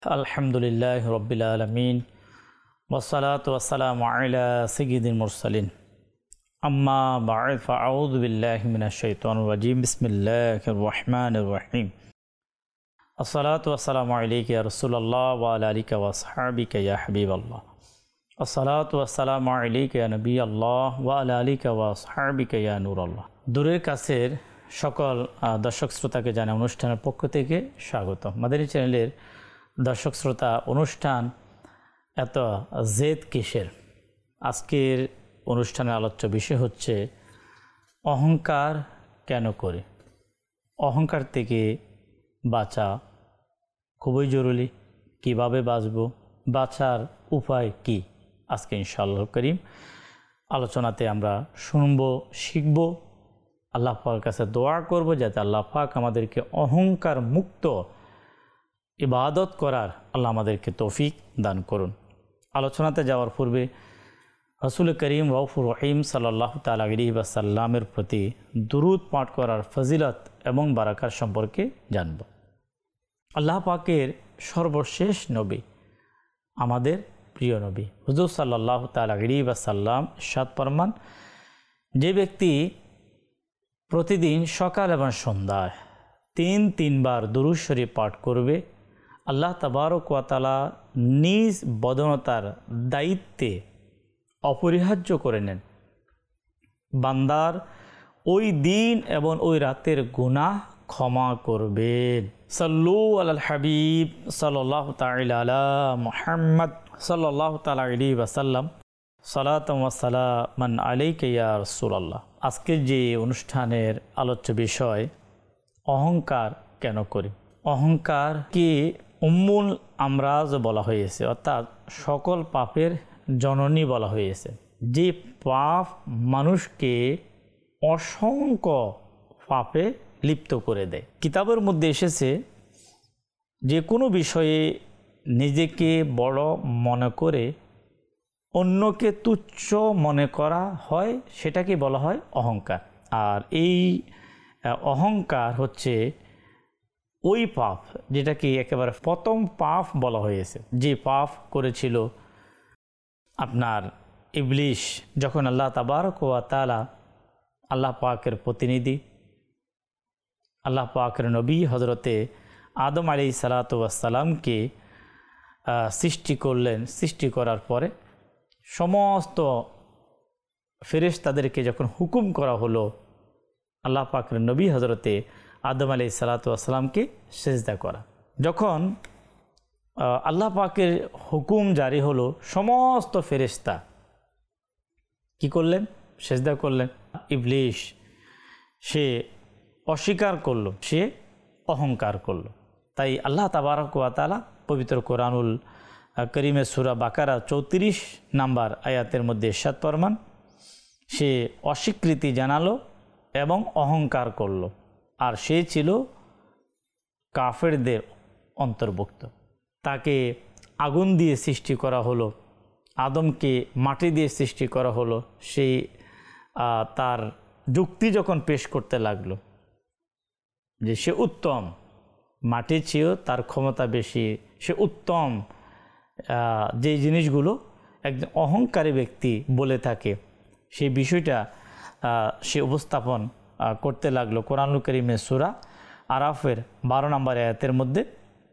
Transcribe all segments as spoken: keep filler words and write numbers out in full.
আলহামদুলিল্লাহ রব্বিল আলামিন ওয়াসসালাতু ওয়াসসালামু আলা সাইয়্যিদিল মুরসালিন আম্মা বা'দ ফাআউযু বিল্লাহি মিনাশ শাইতানির রাজীম বিসমিল্লাহির রহমানির রহিম আসসালাতু ওয়াসসালামু আলাইকা ইয়া রাসূলুল্লাহ ওয়া আলা আলিকা ওয়া আসহাবিকা ইয়া হাবিবাল্লাহ আসসালাতু ওয়াসসালামু আলাইকা ইয়া নবিয়াল্লাহ ওয়া আলা আলিকা ওয়া আসহাবিকা ইয়া নূরাল্লাহ। দূরের কাছের সকল দর্শক শ্রোতাকে জানাই অনুষ্ঠানের পক্ষ থেকে স্বাগত। মাদানী চ্যানেলের দর্শক শ্রোতা, অনুষ্ঠান এত জেদ কিসের? আজকের অনুষ্ঠানের আলোচ্য বিষয় হচ্ছে অহংকার কেন করে। অহংকার থেকে বাঁচা খুবই জরুরি। কিভাবে বাঁচব, বাঁচার উপায় কি, আজকে ইনশাআল্লাহ করিম আলোচনাতে আমরা শুনব, শিখব। আল্লাহ পাকের কাছে দোয়া করব যাতে আল্লাহ পাক আমাদেরকে অহংকার মুক্ত ইবাদত করার আল্লাহ আমাদেরকে তৌফিক দান করুন। আলোচনাতে যাওয়ার পূর্বে রাসূল করিম রউফুর রহিম সাল্লাল্লাহু তাআলা আলাইহি ওয়াসাল্লামের প্রতি দুরূদ পাঠ করার ফজিলত এবং বারাকাত সম্পর্কে জানব। আল্লাহ পাকের সর্বশেষ নবী, আমাদের প্রিয় নবী হুজুর সাল্লাল্লাহু তাআলা আলাইহি ওয়াসাল্লাম ইরশাদ ফরমান, যে ব্যক্তি প্রতিদিন সকাল এবং সন্ধ্যায় তিন তিনবার দুরূদ শরীফ পাঠ করবে, আল্লাহ তাবারক ওয়া তাআলা নিজ বদনতার দায়িত্বে অপরিহার্য করে নেন বান্দার ওই দিন এবং ওই রাতের গুনাহ ক্ষমা করবেন। সাল্লু আলাল হাবিব সাল্লাল্লাহু তাআলা আলা মুহাম্মদ সাল্লাল্লাহু তাআলা আলাইহি ওয়াসাল্লাম সালাতাম ওয়া সালামান আলাইকা ইয়া রাসূলুল্লাহ। আজকের যে অনুষ্ঠানের আলোচ্য বিষয় অহংকার কেন করি। অহংকারকে উম্মুল আমরাজ বলা হয়েছে, অর্থাৎ সকল পাপের জননী বলা হয়েছে। যে পাপ মানুষকে অসংখ্য পাপে লিপ্ত করে দেয়। কিতাবের মধ্যে এসেছে যে কোনো বিষয়ে নিজেকে বড় মনে করে অন্যকে তুচ্ছ মনে করা হয়, সেটাকে বলা হয় অহংকার। আর এই অহংকার হচ্ছে ওই পাপ যেটাকে একেবারে প্রথম পাপ বলা হয়েছে, যে পাপ করেছিল আপনার ইবলিশ, যখন আল্লাহ তাবারক ওয়া তাআলা আল্লাহ পাকের প্রতিনিধি আল্লাহ পাকের নবী হজরতে আদম আলাইহিস সালাতু ওয়াস সালামকে সৃষ্টি করলেন। সৃষ্টি করার পরে সমস্ত ফেরেশতাদেরকে যখন হুকুম করা হলো আল্লাহ পাকের নবী হজরতে আদম আলাইহিস সালাতু ওয়াস সালামকে সেজদা করা, যখন আল্লাহ পাকের হুকুম জারি হলো সমস্ত ফেরেশতা কি করলেন? সেজদা করলেন। ইবলিশ সে অস্বীকার করল, সে অহংকার করল। তাই আল্লাহ তাবারক ওয়া তাআলা পবিত্র কোরআনুল করিমের সূরা বাকারা চৌত্রিশ নাম্বার আয়াতের মধ্যে ইরশাদ ফরমান, সে অস্বীকৃতি জানালো এবং অহংকার করল, আর সে ছিল কাফেরদের অন্তর্ভুক্ত। তাকে আগুন দিয়ে সৃষ্টি করা হলো, আদমকে মাটি দিয়ে সৃষ্টি করা হলো। সেই তার যুক্তি যখন পেশ করতে লাগলো যে সে উত্তম, মাটির চেয়েও তার ক্ষমতা বেশি, সে উত্তম, যেই জিনিসগুলো একজন অহংকারী ব্যক্তি বলে থাকে সেই বিষয়টা সে উপস্থাপন করতে লাগলো। কোরআনুল কারীমের সূরা আরাফের বারো নম্বর আয়াতের মধ্যে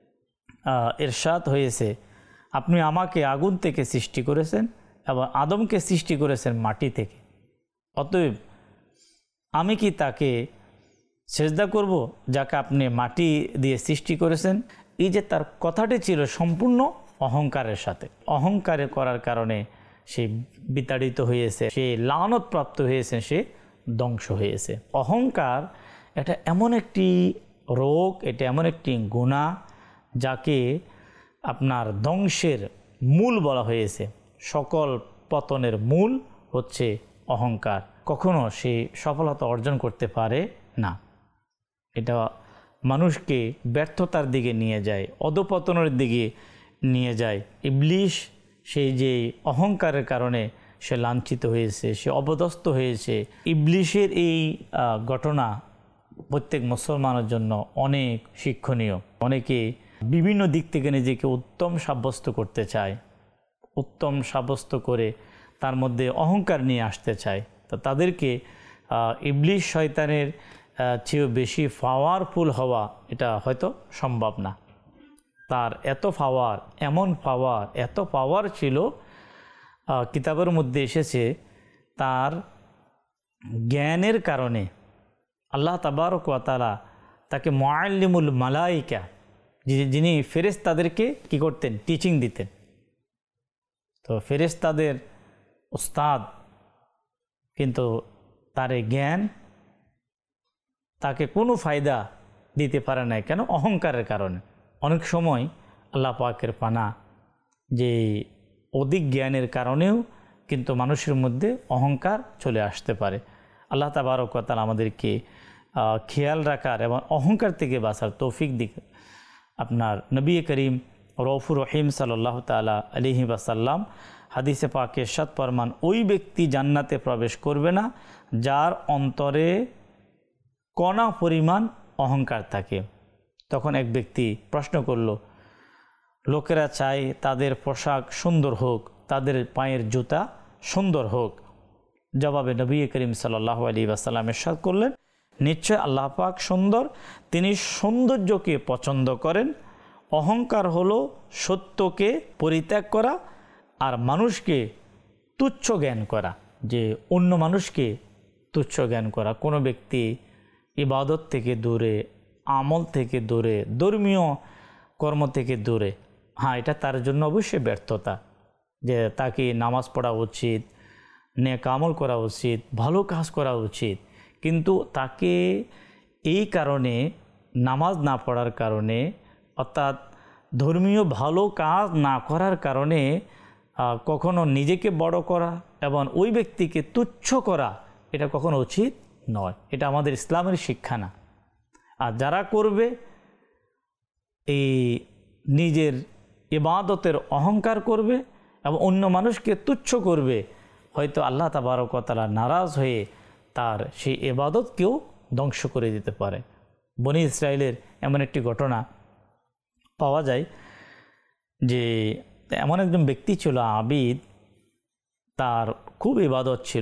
ইরশাদ হয়েছে, আপনি আমাকে আগুন থেকে সৃষ্টি করেছেন এবং আদমকে সৃষ্টি করেছেন মাটি থেকে, অতএব আমি কি তাকে সেজদা করব যাকে আপনি মাটি দিয়ে সৃষ্টি করেছেন? এই যে তার কথাটি ছিল সম্পূর্ণ অহংকারের সাথে। অহংকারে করার কারণে সে বিতাড়িত হয়েছে, সে লানত হয়েছে, সে ধ্বংস হয়েছে। অহংকার এটা এমন একটি রোগ, এটা এমন একটি গুনাহ যাকে আপনার ধ্বংসের মূল বলা হয়েছে। সকল পতনের মূল হচ্ছে অহংকার। কখনো সে সফলতা অর্জন করতে পারে না। এটা মানুষকে ব্যর্থতার দিকে নিয়ে যায়, অধঃপতনের দিকে নিয়ে যায়। ইবলিশ সেই যে অহংকারের কারণে সে লাঞ্ছিত হয়েছে, সে অপদস্থ হয়েছে। ইবলিশের এই ঘটনা প্রত্যেক মুসলমানের জন্য অনেক শিক্ষণীয়। অনেকে বিভিন্ন দিক থেকে নিজেকে উত্তম সাব্যস্ত করতে চায়, উত্তম সাব্যস্ত করে তার মধ্যে অহংকার নিয়ে আসতে চায়, তো তাদেরকে ইবলিশ শয়তানের চেয়েও বেশি পাওয়ারফুল হওয়া এটা হয়তো সম্ভব না। তার এত পাওয়ার, এমন পাওয়ার, এত পাওয়ার ছিল, কিতাবের মধ্যে এসেছে তার জ্ঞানের কারণে আল্লাহ তাবারক ওয়া তাআলা তাকে মুআল্লিমুল মালাইকা, যিনি ফেরেশতাদেরকে কি করতেন, টিচিং দিতেন। তো ফেরেশতাদের উস্তাদ, কিন্তু তার জ্ঞান তাকে কোনো ফায়দা দিতে পারে না। কেন? অহংকারের কারণে। অনেক সময় আল্লাহ পাকের পানা যে অধিক জ্ঞানের কারণেও কিন্তু মানুষের মধ্যে অহংকার চলে আসতে পারে। আল্লাহ তাবারক ওয়া তাআলা আমাদেরকে খেয়াল রাখার এবং অহংকার থেকে বাঁচার তৌফিক দিক। আপনার নবী করিম রউফুর রহিম সাল্লাল্লাহু তাআলা আলাইহি ওয়াসাল্লাম হাদিসে পাকে ইরশাদ ফরমান, ওই ব্যক্তি জান্নাতে প্রবেশ করবে না যার অন্তরে কণা পরিমাণ অহংকার থাকে। তখন এক ব্যক্তি প্রশ্ন করল, লোকেরা চায় তাদের পোশাক সুন্দর হোক, তাদের পায়ের জুতা সুন্দর হোক। জবাবে নবী করিম সাল্লাল্লাহু আলাইহি ওয়াসাল্লাম ইরশাদ করলেন, নিশ্চয় আল্লাহ পাক সুন্দর, তিনি সৌন্দর্যকে পছন্দ করেন। অহংকার হলো সত্যকে পরিত্যাগ করা আর মানুষকে তুচ্ছ জ্ঞান করা, যে অন্য মানুষকে তুচ্ছ জ্ঞান করা। কোনো ব্যক্তি ইবাদত থেকে দূরে, আমল থেকে দূরে, ধর্মীয় কর্ম থেকে দূরে, হ্যাঁ এটা তার জন্য অবশ্যই ব্যর্থতা, যে তাকে নামাজ পড়া উচিত, নেক আমল করা উচিত, ভালো কাজ করা উচিত, কিন্তু তাকে এই কারণে নামাজ না পড়ার কারণে, অর্থাৎ ধর্মীয় ভালো কাজ না করার কারণে কখনো নিজেকে বড় করা এবং ওই ব্যক্তিকে তুচ্ছ করা, এটা কখনো উচিত নয়। এটা আমাদের ইসলামের শিক্ষা না। আর যারা করবে এই নিজের ইবাদতের অহংকার করবে এবং অন্য মানুষকে তুচ্ছ করবে, হয়তো আল্লাহ তাবারক ওয়া তাআলা নারাজ হয়ে তার সেই ইবাদতকেও ধ্বংস করে দিতে পারে। বনি ইসরাইলের এমন একটি ঘটনা পাওয়া যায় যে এমন একজন ব্যক্তি ছিল আবিদ, তার খুব ইবাদত ছিল।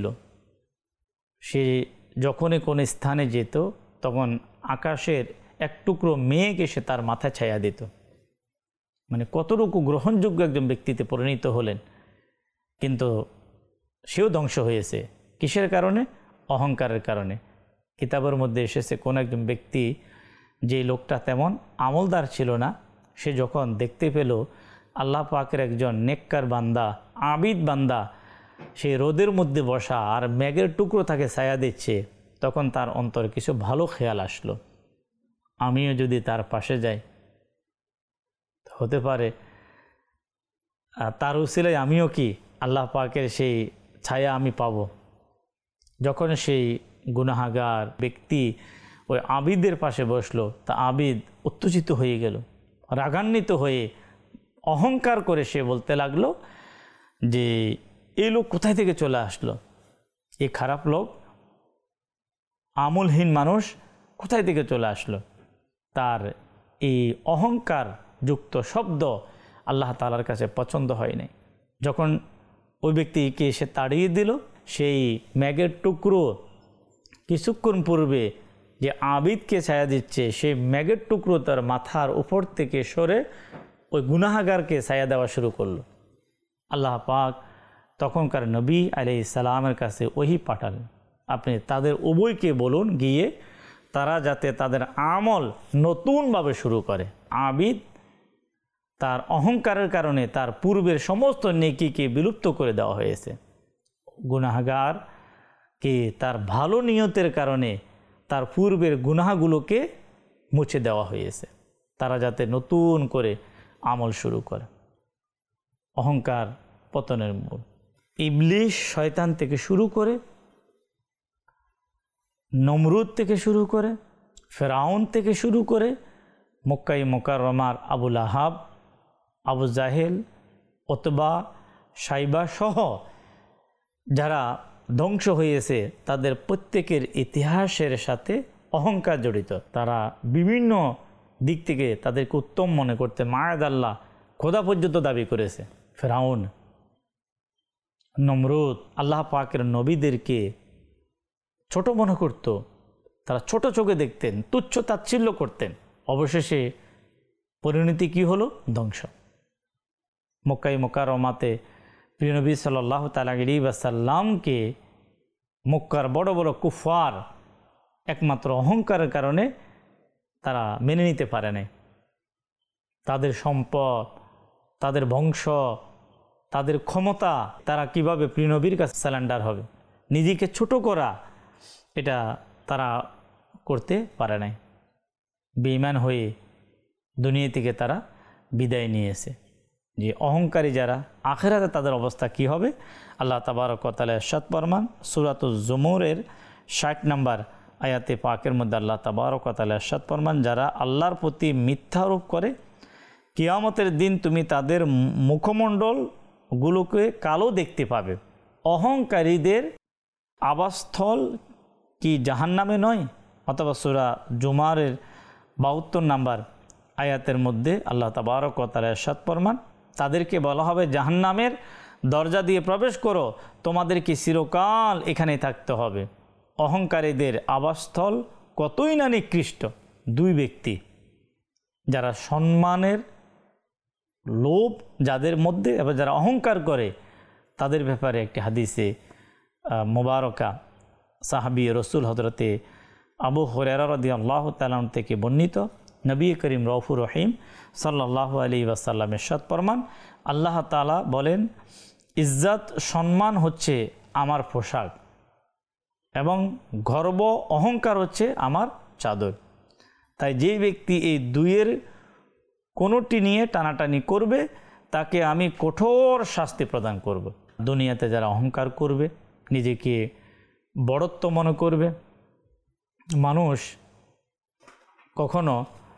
সে যখনই কোনো স্থানে যেত তখন আকাশের এক টুকরো মেঘ এসে তার মাথায় ছায়া দিত। মানে কতটুকু গ্রহণযোগ্য একজন ব্যক্তিতে পরিণত হলেন, কিন্তু সেও ধ্বংস হয়েছে। কিসের কারণে? অহংকারের কারণে। কিতাবের মধ্যে এসেছে কোন একজন ব্যক্তি, যে লোকটা তেমন আমলদার ছিল না, সে যখন দেখতে পেল আল্লাহ পাকের একজন নেককার বান্দা, আবিদ বান্দা, সে রোদের মধ্যে বসা আর মেঘের টুকরো তাকে ছায়া দিচ্ছে, তখন তার অন্তরে কিছু ভালো খেয়াল আসলো, আমিও যদি তার পাশে যাই হতে পারে তার উসিলায় আমিও কি আল্লাহ পাকের সেই ছায়া আমি পাব। যখন সেই গুনাহগার ব্যক্তি ওই আবিদের পাশে বসলো, তা আবিদ উত্তেজিত হয়ে গেল, রাগান্বিত হয়ে অহংকার করে সে বলতে লাগলো যে এই লোক কোথায় থেকে চলে আসলো, এই খারাপ লোক, আমলহীন মানুষ কোথায় থেকে চলে আসলো। তার এই অহংকার যুক্ত শব্দ আল্লাহ তাআলার কাছে পছন্দ হয় নাই। যখন ওই ব্যক্তিকে সে তাড়িয়ে দিল, সেই মেঘের টুকরো কিছুক্ষণ পূর্বে যে আবিদকে ছায়া দিচ্ছে, সেই মেঘের টুকরো তার মাথার উপর থেকে সরে ওই গুনাহগারকে ছায়া দেওয়া শুরু করলো। আল্লাহ পাক তখনকার নবী আলাইহিস সালামের কাছে ওহী পাঠালেন, আপনি তাদের উভয়কে বলুন গিয়ে তারা যাতে তাদের আমল নতুনভাবে শুরু করে। আবিদ তার অহংকারের কারণে তার পূর্বের সমস্ত নেকিকে বিলুপ্ত করে দেওয়া হয়েছে, গুনাহগারকে তার ভালো নিয়তের কারণে তার পূর্বের গুনাহগুলোকে মুছে দেওয়া হয়েছে, তারা যাতে নতুন করে আমল শুরু করে। অহংকার পতনের মূল। ইবলিশ শয়তান থেকে শুরু করে, নমরুদ থেকে শুরু করে, ফেরাউন থেকে শুরু করে, মক্কাই মুকাররমার আবু লাহাব, আবু জাহেল, উতবা, সাইবা সহ যারা ধ্বংস হয়েছে, তাদের প্রত্যেকের ইতিহাসের সাথে অহংকার জড়িত। তারা বিভিন্ন দিক থেকে তাদেরকে উত্তম মনে করতে মায়াদাল্লাহ খোদা পর্যন্ত দাবি করেছে। ফেরাউন, নমরুদ আল্লাহ পাকের নবীদেরকে ছোট মনে করত, তারা ছোট চোখে দেখতেন, তুচ্ছ তাচ্ছিল্য করতেন। অবশেষে পরিণতি কি হলো? ধ্বংস। মক্কায় মুকাররমাতে প্রিয় নবী সাল্লাল্লাহু তাআলা আলাইহি ওয়াসাল্লামকে মক্কার বড় বড় কুফার একমাত্র অহংকারের কারণে তারা মেনে নিতে পারে নাই। তাদের সম্পদ, তাদের বংশ, তাদের ক্ষমতা, তারা কিভাবে প্রিয় নবীর কাছে সারেন্ডার হবে, নিজেকে ছোট করা, এটা তারা করতে পারে নাই। বেঈমান হয়ে দুনিয়া থেকে তারা বিদায় নিয়েছে। যে অহংকারী যারা, আখিরাতে তাদের অবস্থা কি হবে? আল্লাহ তাবারক ওয়া তাআলা ইরশাদ ফরমান সূরাতুজ জুমুরের ষাট নম্বর আয়াতে পাকের মধ্যে আল্লাহ তাবারক ওয়া তাআলা ইরশাদ ফরমান, যারা আল্লাহর প্রতি মিথ্যারোপ করে কিয়ামতের দিন তুমি তাদের মুখমণ্ডলগুলোকে কালো দেখতে পাবে। অহংকারীদের আবাসস্থল কি জাহান্নামে নয়? অথবা সূরা জুমারের বাহাত্তর নম্বর আয়াতের মধ্যে আল্লাহ তাবারক ওয়া তাআলা ইরশাদ ফরমান, তাদেরকে বলা হবে জাহান্নামের দরজা দিয়ে প্রবেশ করো, তোমাদেরকে চিরকাল এখানেই থাকতে হবে। অহংকারীদের আবাসস্থল কতই না নিকৃষ্ট। দুই ব্যক্তি যারা সম্মানের লোভ যাদের মধ্যে এবং যারা অহংকার করে, তাদের ব্যাপারে একটি হাদিসে মুবারকা সাহাবী রসুল হযরতে আবু হুরায়রা রাদিয়াল্লাহু তাআলা থেকে বর্ণিত, নবী করিম রউফুর রহিম সাল্লাল্লাহু আলাইহি ওয়াসাল্লাম ইরশাদ ফরমান, আল্লাহ তাআলা বলেন, ইজ্জত সম্মান হচ্ছে আমার পোশাক এবং গর্ব অহংকার হচ্ছে আমার চাদর। তাই যে ব্যক্তি এই দুইয়ের কোনোটি নিয়ে টানাটানি করবে তাকে আমি কঠোর শাস্তি প্রদান করব। দুনিয়াতে যারা অহংকার করবে, নিজেকে বড়ত্ব মনে করবে, মানুষ কখনো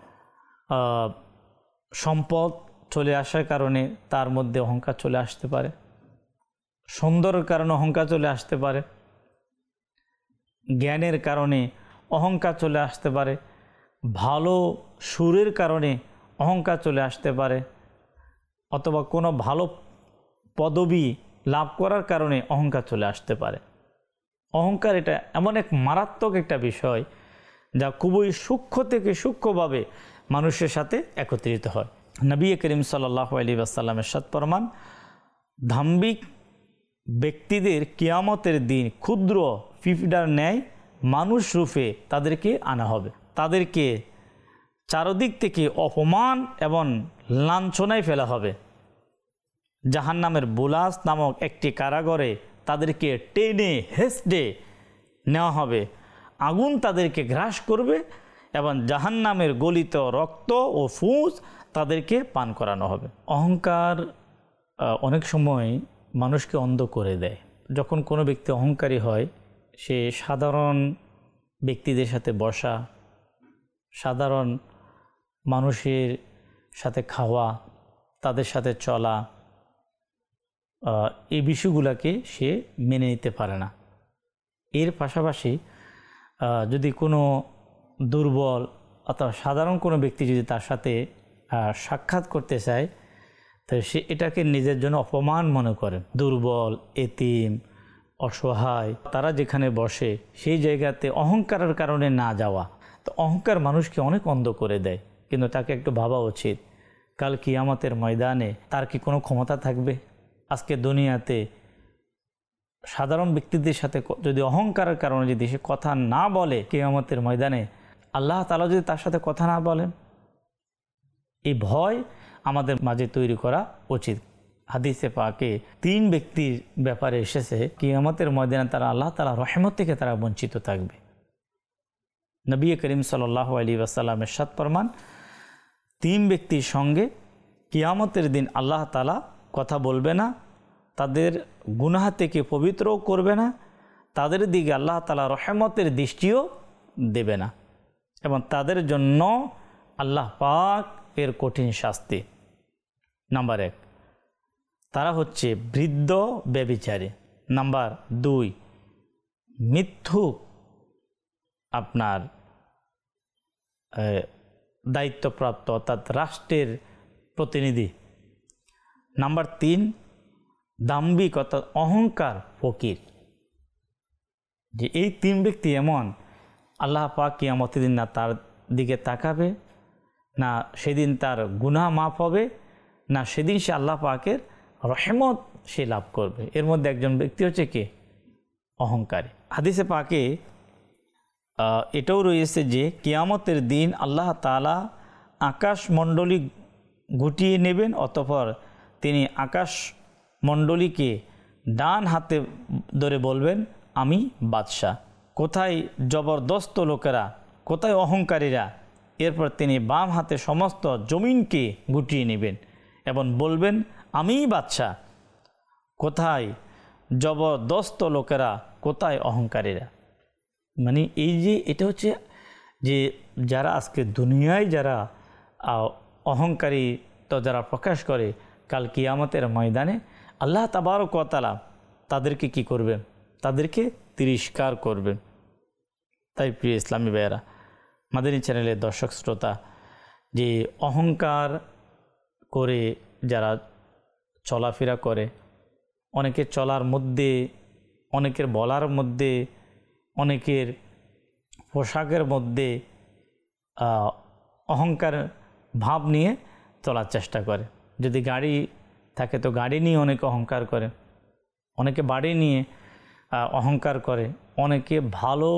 সম্পদ চলে আসার কারণে তার মধ্যে অহংকার চলে আসতে পারে, সুন্দরের কারণে অহংকার চলে আসতে পারে, জ্ঞানের কারণে অহংকার চলে আসতে পারে, ভালো সুরের কারণে অহংকার চলে আসতে পারে, অথবা কোনো ভালো পদবি লাভ করার কারণে অহংকার চলে আসতে পারে। অহংকার এটা এমন এক মারাত্মক একটা বিষয় যা খুবই সূক্ষ্ম থেকে সূক্ষ্মভাবে মানুষের সাথে একত্রিত হয়। নবী করিম সাল্লাল্লাহু আলাইহি ওয়াসাল্লামের ইরশাদ ফরমান, ধাম্বিক ব্যক্তিদের কিয়ামতের দিন ক্ষুদ্র পিঁপড়ার ন্যায় মানুষ রূপে তাদেরকে আনা হবে। তাদেরকে চারদিক থেকে অপমান এবং লাঞ্ছনায় ফেলা হবে। জাহান্নামের বুলাস নামক একটি কারাগারে তাদেরকে টেনে হেঁচড়ে নেওয়া হবে। আগুন তাদেরকে গ্রাস করবে এবং জাহান্নামের গলিত রক্ত ও ফুঁস তাদেরকে পান করানো হবে। অহংকার অনেক সময় মানুষকে অন্ধ করে দেয়। যখন কোনো ব্যক্তি অহংকারী হয়, সে সাধারণ ব্যক্তিদের সাথে বসা, সাধারণ মানুষের সাথে খাওয়া, তাদের সাথে চলা, এই বিষয়গুলোকে সে মেনে নিতে পারে না। এর পাশাপাশি যদি কোনো দুর্বল অথবা সাধারণ কোনো ব্যক্তি যদি তার সাথে সাক্ষাৎ করতে চায়, তো সে এটাকে নিজের জন্য অপমান মনে করে। দুর্বল, এতিম, অসহায় তারা যেখানে বসে সেই জায়গাতে অহংকারের কারণে না যাওয়া। তো অহংকার মানুষকে অনেক অন্ধ করে দেয়। কিন্তু তাকে একটু ভাবা উচিত, কাল কিয়ামতের ময়দানে তার কি কোনো ক্ষমতা থাকবে? আজকে দুনিয়াতে সাধারণ ব্যক্তিদের সাথে যদি অহংকারের কারণে যদি সে কথা না বলে, কিয়ামতের ময়দানে আল্লাহ তাআলা যদি তার সাথে কথা না বলেন, এই ভয় আমাদের মাঝে তৈরি করা উচিত। হাদিসে পাকে তিন ব্যক্তির ব্যাপারে এসেছে, কিয়ামতের ময়দানে তারা আল্লাহ তাআলা রহমত থেকে তারা বঞ্চিত থাকবে। নবী করিম সাল্লাল্লাহু আলাইহি ওয়াসাল্লাম ইরশাদ ফরমান, তিন ব্যক্তির সঙ্গে কিয়ামতের দিন আল্লাহ তাআলা কথা বলবে না, তাদের গুনাহ থেকে পবিত্রও করবে না, তাদের দিকে আল্লাহ তাআলা রহমতের দৃষ্টিও দেবে না, এবং তাদের জন্য আল্লাহ পাক এর কঠিন শাস্তি। নাম্বার এক, তারা হচ্ছে বৃদ্ধ ব্যভিচারী। নাম্বার দুই, মিথ্যুক আপনার দায়িত্বপ্রাপ্ত অর্থাৎ রাষ্ট্রের প্রতিনিধি। নাম্বার তিন, দাম্ভিক অর্থাৎ অহংকার ফকির। যে এই তিন ব্যক্তি এমন, আল্লাহ পাক কিয়ামতের দিন না তার দিকে তাকাবে, না সেদিন তার গুনাহ মাফ হবে, না সেদিন সে আল্লাহ পাকের রহমত সে লাভ করবে। এর মধ্যে একজন ব্যক্তি হচ্ছে কে? অহংকারী। হাদিসে পাকে এটাও রয়েছে যে কিয়ামতের দিন আল্লাহ তাআলা আকাশমণ্ডলী গুটিয়ে নেবেন, অতঃপর তিনি আকাশমণ্ডলীকে ডান হাতে ধরে বলবেন, আমি বাদশাহ। কোথায় জবরদস্ত লোকেরা, কোথায় অহংকারীরা? এরপর তিনি বাম হাতে সমস্ত জমিনকে গুটিয়ে নেবেন এবং বলবেন, আমিই বাদশাহ। কোথায় জবরদস্ত লোকেরা, কোথায় অহংকারীরা? মানে এই যে এটা হচ্ছে যে যারা আজকে দুনিয়ায় যারা অহংকারী তো যারা প্রকাশ করে, কাল কিয়ামতের ময়দানে আল্লাহ তাবারক ওয়া তাআলা তাদেরকে কি করবেন? তাদেরকে তিরস্কার করবেন। তাই প্রিয় ইসলামী ভাইয়েরা, মাদানী চ্যানেলের দর্শক শ্রোতা, যে অহংকার করে যারা চলাফেরা করে, অনেকের চলার মধ্যে, অনেকের বলার মধ্যে, অনেকের পোশাকের মধ্যে অহংকার ভাব নিয়ে চলার চেষ্টা করে। যদি গাড়ি থাকে তো গাড়ি নিয়ে অনেকে অহংকার করে, অনেকে বাড়ি নিয়ে অহংকার করে, অনেকে ভালো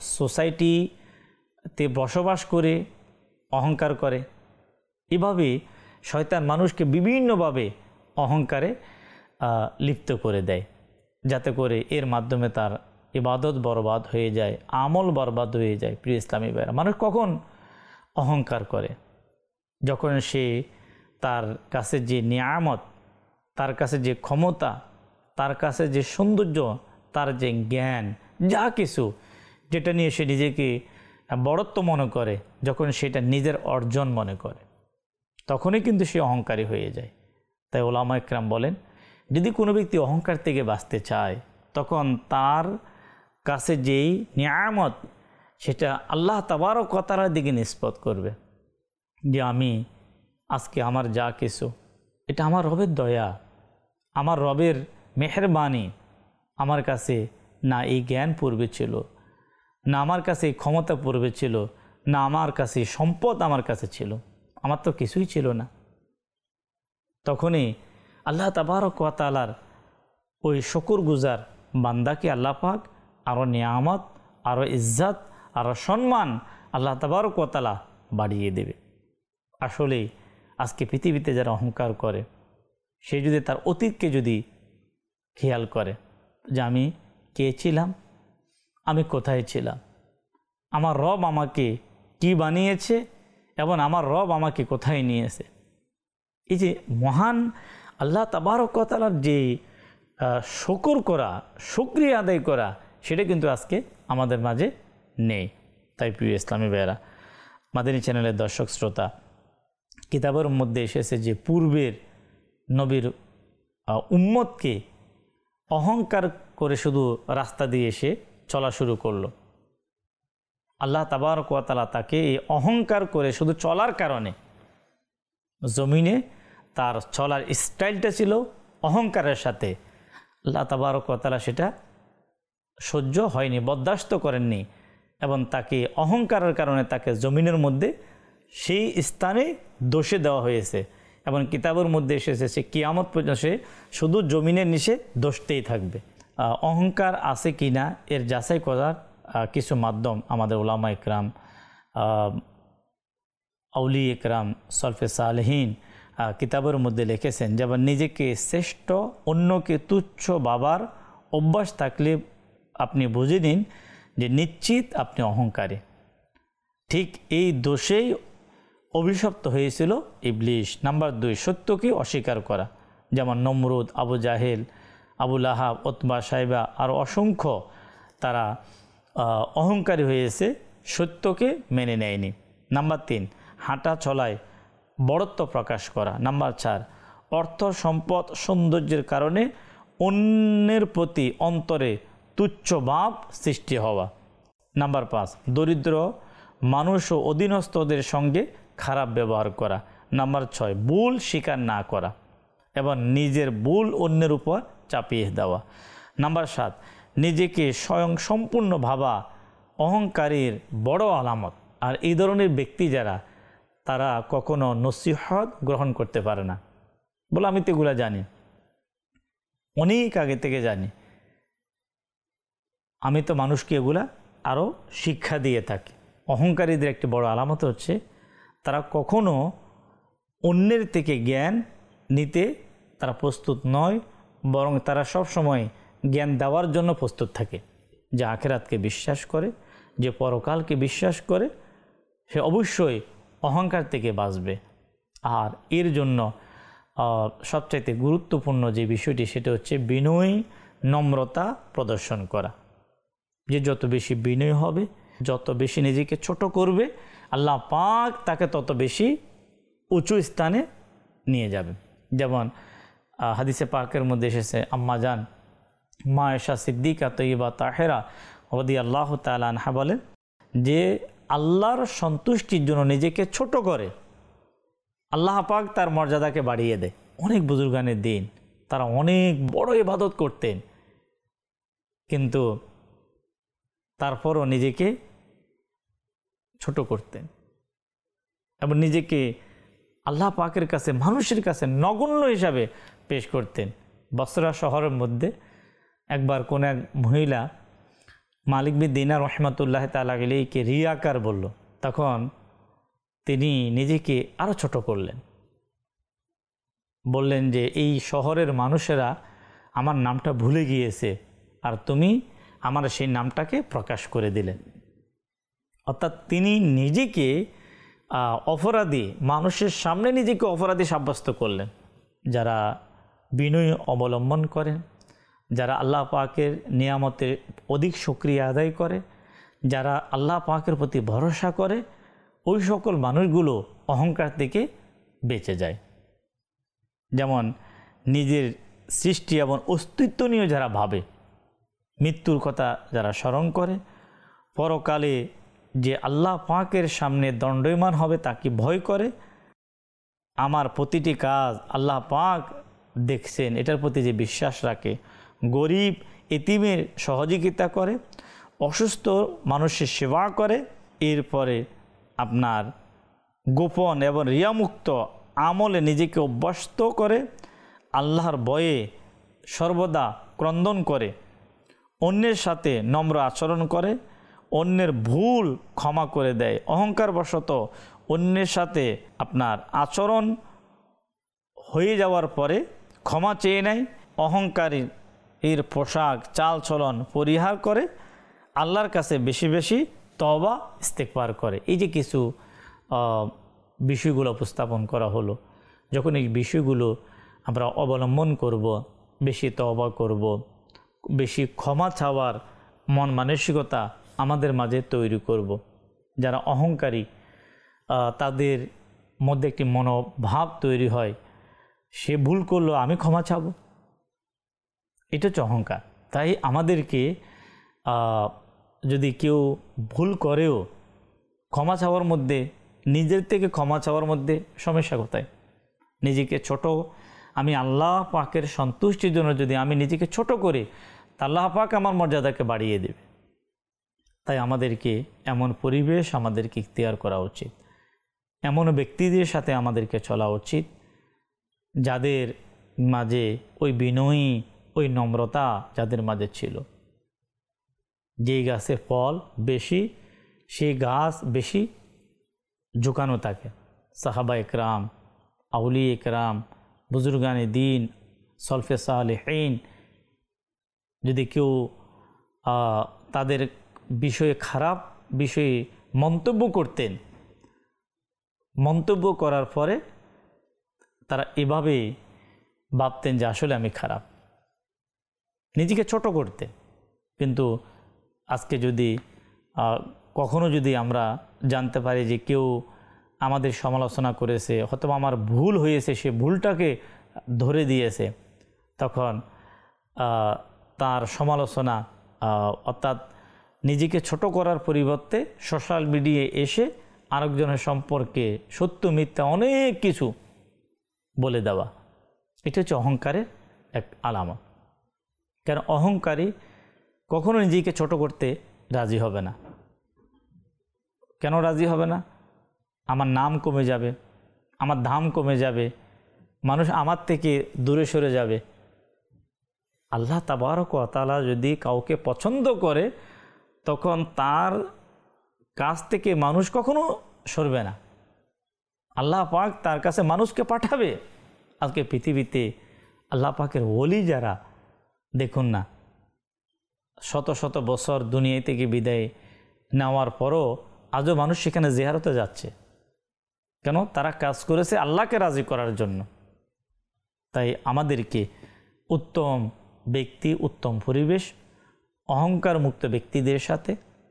সোসাইটিতে বসবাস করে অহংকার করে। এভাবে শয়তান মানুষকে বিভিন্নভাবে অহংকারে লিপ্ত করে দেয়, যাতে করে এর মাধ্যমে তার ইবাদত বরবাদ হয়ে যায়, আমল বরবাদ হয়ে যায়। প্রিয় ইসলামী ভাইরা, মানুষ কখন অহংকার করে? যখন সে তার কাছে যে নিয়ামত, তার কাছে যে ক্ষমতা, তার কাছে যে সৌন্দর্য, তার যে জ্ঞান, যা কিছু যেটা নিয়ে সে নিজেকে বড়ত্ব মনে করে, যখন সেটা নিজের অর্জন মনে করে, তখনই কিন্তু সে অহংকারী হয়ে যায়। তাই ওলামা ইকরাম বলেন, যদি কোনো ব্যক্তি অহংকার থেকে বাঁচতে চায়, তখন তার কাছে যেই নিয়ামত, সেটা আল্লাহ তাবারক ওয়া তাআলার দিকে নিসবত করবে, যে আমি আজকে আমার যা কিছু, এটা আমার রবের দয়া, আমার রবের মেহেরবানি। আমার কাছে না এই জ্ঞান পূর্বে ছিল, না আমার কাছে এই ক্ষমতা পূর্বে ছিল, না আমার কাছে সম্পদ আমার কাছে ছিল, আমার তো কিছুই ছিল না। তখনই আল্লাহ তাবারক ওয়া তাআলার ওই শুকর গুজার বান্দাকে আল্লাহ পাক আরও নিয়ামত, আরও ইজ্জত, আরও সম্মান আল্লাহ তাবারক ওয়া তাআলা বাড়িয়ে দেবে। আসলে আজকে পৃথিবীতে যারা অহংকার করে, সে যদি তার অতীতকে যদি খেয়াল করে, যে আমি কে ছিলাম, আমি কোথায় ছিলাম, আমার রব আমাকে কি বানিয়েছে এবং আমার রব আমাকে কোথায় নিয়েছে, এই যে মহান আল্লাহ তাবারক ওয়া তাআলার যে শুকর করা, শুকরিয়া আদায় করা, সেটা কিন্তু আজকে আমাদের মাঝে নেই। তাই প্রিয় ইসলামী ভাইয়েরা, মাদানী চ্যানেলের দর্শক শ্রোতা, কিতাবের মধ্যে এসেছে যে পূর্বের নবীর উম্মতকে অহংকার করে শুধু রাস্তা দিয়ে এসে চলা শুরু করলো। আল্লাহ তাবারক ওয়া তাআলা তাকে এই অহংকার করে শুধু চলার কারণে জমিনে তার চলার স্টাইলটা ছিল অহংকারের সাথে, আল্লাহ তাবারক ওয়া তাআলা সেটা সহ্য হয়নি, বরদাস্ত করেননি, এবং তাকে অহংকারের কারণে তাকে জমিনের মধ্যে সেই স্থানে দোষে দেওয়া হয়েছে। এবং কিতাবের মধ্যে এসেছে সে কিয়ামত পর্যন্ত সে শুধু জমিনের নিচে দোষতেই থাকবে। অহংকার আছে কি না এর যাচাই করার কিছু মাধ্যম আমাদের উলামা ইকরাম, আউলি ইকরাম, সলফে সালেহীন কিতাবের মধ্যে লিখেছেন। যেমন নিজেকে শ্রেষ্ঠ, অন্যকে তুচ্ছ ভাবার অভ্যাস থাকলে আপনি বুঝে নিন যে নিশ্চিত আপনি অহংকারী। ঠিক এই দোষেই অভিশপ্ত হয়েছিল ইবলিশ। নাম্বার দুই, সত্যকে অস্বীকার করা। যেমন নমরুদ, আবু জাহেল, আবু লাহাব, উতবা, সাইবা আর অসংখ্য তারা অহংকারী হয়েছে, সত্যকে মেনে নেয়নি। নাম্বার তিন, হাঁটা চলায় বড়ত্ব প্রকাশ করা। নাম্বার চার, অর্থ, সম্পদ, সৌন্দর্যের কারণে অন্যের প্রতি অন্তরে তুচ্ছ ভাব সৃষ্টি হওয়া। নাম্বার পাঁচ, দরিদ্র মানুষ ও অধীনস্থদের সঙ্গে খারাপ ব্যবহার করা। নাম্বার ছয়, ভুল স্বীকার না করা এবং নিজের ভুল অন্যের উপর চাপিয়ে দেওয়া। নাম্বার সাত, নিজেকে স্বয়ং সম্পূর্ণ ভাবা অহংকারীর বড় আলামত। আর এই ধরনের ব্যক্তি যারা, তারা কখনো নসিহত গ্রহণ করতে পারে না। বলে আমি তো এগুলো জানি, অনেক আগে থেকে জানি, আমি তো মানুষকে এগুলা আরও শিক্ষা দিয়ে থাকি। অহংকারীদের একটি বড় আলামত হচ্ছে তারা কখনো অন্যের থেকে জ্ঞান নিতে তারা প্রস্তুত নয়, বরং তারা সব সময় জ্ঞান দেওয়ার জন্য প্রস্তুত থাকে। যে আখিরাতকে বিশ্বাস করে, যে পরকালকে বিশ্বাস করে, সে অবশ্যই অহংকার থেকে বাঁচবে। আর এর জন্য সবচাইতে গুরুত্বপূর্ণ যে বিষয়টি, সেটা হচ্ছে বিনয়, নম্রতা প্রদর্শন করা। যে যত বেশি বিনয় হবে, যত বেশি নিজেকে ছোট করবে, আল্লাহ পাক তাকে তত বেশি উঁচু স্থানে নিয়ে যাবে। যেমন হাদিসে পাকের মধ্যে এসেছে, আম্মা জান মা আয়েশা সিদ্দিকা তয়্যিবা তাহেরা রাদিয়াল্লাহু তাআলা আনহা বলেন যে আল্লাহর সন্তুষ্টির জন্য নিজেকে ছোট করে আল্লাহ পাক তার মর্যাদাকে বাড়িয়ে দেয়। অনেক বুজুর্গানের দিন তারা অনেক বড় ইবাদত করতেন, কিন্তু তারপরও নিজেকে ছোট করতেন এবং নিজেকে আল্লাহ পাকের কাছে, মানুষের কাছে নগণ্য হিসাবে পেশ করতেন। বসরা শহরের মধ্যে একবার কোন এক মহিলা মালিক বিন দিনার রহমাতুল্লাহ তাআলা আলাইহিকে রিয়াকার বলল। তখন তিনি নিজেকে আরও ছোট করলেন, বললেন যে এই শহরের মানুষেরা আমার নামটা ভুলে গিয়েছে, আর তুমি আমার সেই নামটাকে প্রকাশ করে দিলেন। অর্থাৎ তিনি নিজেকে অপরাধী, মানুষের সামনে নিজেকে অপরাধী সাব্যস্ত করলেন। যারা বিনয় অবলম্বন করেন, যারা আল্লাহ পাকের নিয়ামতের অধিক শুকরিয়া আদায় করে, যারা আল্লাহ পাকের প্রতি ভরসা করে, ওই সকল মানুষগুলো অহংকার থেকে বেঁচে যায়। যেমন নিজের সৃষ্টি এবং অস্তিত্ব নিয়ে যারা ভাবে, মৃত্যুর কথা যারা স্মরণ করে, পরকালে যে আল্লাহ পাকের সামনে দণ্ডায়মান হবে তাকে ভয় করে, আমার প্রতিটি কাজ আল্লাহ পাক দেখছেন এটার প্রতি যে বিশ্বাস রাখে, গরিব এতিমের সহযোগিতা করে, অসুস্থ মানুষের সেবা করে, এরপরে আপনার গোপন এবং রিয়ামুক্ত আমলে নিজেকে অভ্যস্ত করে, আল্লাহর ভয়ে সর্বদা ক্রন্দন করে, অন্যের সাথে নম্র আচরণ করে, অন্যের ভুল ক্ষমা করে দেয়, অহংকারবশত অন্যের সাথে আপনার আচরণ হয়ে যাওয়ার পরে ক্ষমা চেয়ে নেয়, অহংকারী এর পোশাক চাল চলন পরিহার করে, আল্লাহর কাছে বেশি বেশি তওবা ইস্তেগফার করে। এই যে কিছু বিষয়গুলো উপস্থাপন করা হলো, যখন এই বিষয়গুলো আমরা অবলম্বন করব, বেশি তওবা করব, বেশি ক্ষমা চাওয়ার মন মানসিকতা আমাদের মাঝে তৈরি করব। যারা অহংকারী তাদের মধ্যে একটি মনোভাব তৈরি হয়, সে ভুল করলো আমি ক্ষমা চাবো, এটা হচ্ছে অহংকার। তাই আমাদেরকে যদি কেউ ভুল করেও ক্ষমা চাওয়ার মধ্যে, নিজের থেকে ক্ষমা চাওয়ার মধ্যে সমস্যা কোথায়? নিজেকে ছোট, আমি আল্লাহ পাকের সন্তুষ্টির জন্য যদি আমি নিজেকে ছোট করি, তা আল্লাহ পাক আমার মর্যাদাকে বাড়িয়ে দেবে। তাই আমাদেরকে এমন পরিবেশ আমাদেরকে ইখতিয়ার করা উচিত, এমন ব্যক্তিদের সাথে আমাদেরকে চলা উচিত যাদের মাঝে ওই বিনয়ী, ওই নম্রতা যাদের মাঝে ছিল। যেই গাছের ফল বেশি, সেই গাছ বেশি ঝুঁকানো থাকে। সাহাবা একরাম, আউলিয়া একরাম, বুজুর্গানে দিন, সলফে সালেহীন যদি কেউ তাদের বিষয়ে খারাপ বিষয়ে মন্তব্য করতেন, মন্তব্য করার পরে তারা এভাবে ভাবতেন যে আসলে আমি খারাপ, নিজেকে ছোট করতেন। কিন্তু আজকে যদি কখনো যদি আমরা জানতে পারি যে কেউ আমাদের সমালোচনা করেছে, হয়তো আমার ভুল হয়েছে, সে ভুলটাকে ধরে দিয়েছে, তখন তার সমালোচনা অর্থাৎ নিজেকে ছোট করার পরিবর্তে সোশ্যাল মিডিয়ায় এসে আরেকজনের সম্পর্কে সত্য মিথ্যা অনেক কিছু বলে দেওয়া, এটা হচ্ছে অহংকারের এক আলামত। কারণ অহংকারী কখনো নিজেকে ছোট করতে রাজি হবে না। কেন রাজি হবে না? আমার নাম কমে যাবে, আমার দাম কমে যাবে, মানুষ আমার থেকে দূরে সরে যাবে। আল্লাহ তাবারক ওয়া তাআলা যদি কাউকে পছন্দ করে তখন তার কাছ থেকে মানুষ কখনো সরবে না। আল্লাহ পাক তার কাছে মানুষকে পাঠাবে। আজকে পৃথিবীতে আল্লাহ পাকের ওলি যারা, দেখুন না, শত শত বছর দুনিয়া থেকে বিদায় নেওয়ার পরও আজও মানুষ সেখানে জিয়ারতে যাচ্ছে। কেন? তারা কাজ করেছে আল্লাহকে রাজি করার জন্য। তাই আমাদেরকে উত্তম ব্যক্তি, উত্তম পরিবেশ, অহংকার মুক্ত ব্যক্তিদের সাথে,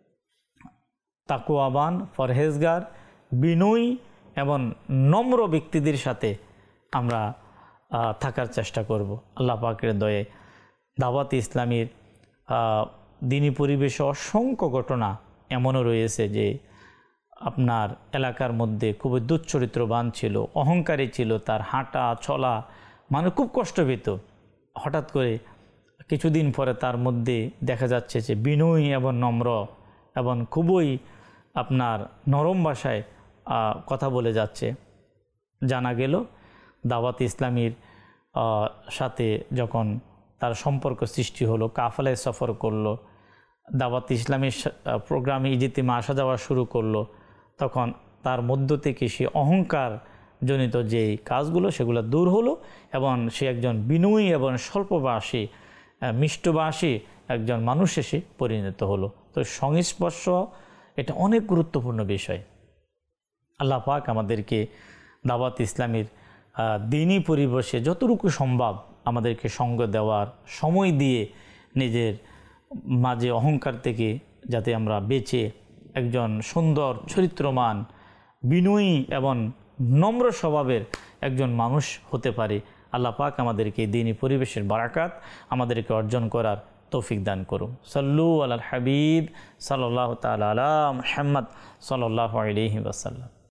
তাকওয়াবান, পরহেজগার, বিনয়ী এবং নম্র ব্যক্তিদের সাথে আমরা থাকার চেষ্টা করব। আল্লাহ পাকের দয়ে দাওয়াত ইসলামীর দিনী পরিবেশে অসংখ্য ঘটনা এমনও রয়েছে যে আপনার এলাকার মধ্যে খুবই দুশ্চরিত্রবান ছিল, অহংকারী ছিল, তার হাঁটা চলা মানে খুব কষ্ট পেত। হঠাৎ করে কিছুদিন পরে তার মধ্যে দেখা যাচ্ছে যে বিনয়ী এবং নম্র এবং খুবই আপনার নরম ভাষায় কথা বলে যাচ্ছে। জানা গেল দাওয়াত ইসলামীর সাথে যখন তার সম্পর্ক সৃষ্টি হলো, কাফেলায় সফর করলো, দাওয়াত ইসলামীর প্রোগ্রামে ইজতিমা আসা যাওয়া শুরু করলো, তখন তার মধ্য থেকে সে অহংকার জনিত যেই কাজগুলো সেগুলো দূর হলো এবং সে একজন বিনয়ী এবং স্বল্পভাষী, মিষ্টভাষী একজন মানুষ এসে পরিণত হলো। তো সংস্পর্শ এটা অনেক গুরুত্বপূর্ণ বিষয়। আল্লাহ পাক আমাদেরকে দাওয়াত ইসলামীর দিনী পরিবেশে যতটুকু সম্ভব আমাদেরকে সঙ্গ দেওয়ার, সময় দিয়ে নিজের মাঝে অহংকার থেকে যাতে আমরা বেঁচে একজন সুন্দর চরিত্রমান, বিনয়ী এবং নম্র স্বভাবের একজন মানুষ হতে পারে। আল্লাহ পাক আমাদেরকে দিনী পরিবেশের বারাকাত আমাদেরকে অর্জন করার তৌফিক দান করুন। সাল্লু আলাল হাবিব সাল্লাল্লাহু তাআলা আলা মুহাম্মদ সাল্লাল্লাহু আলাইহি ওয়াসাল্লাম।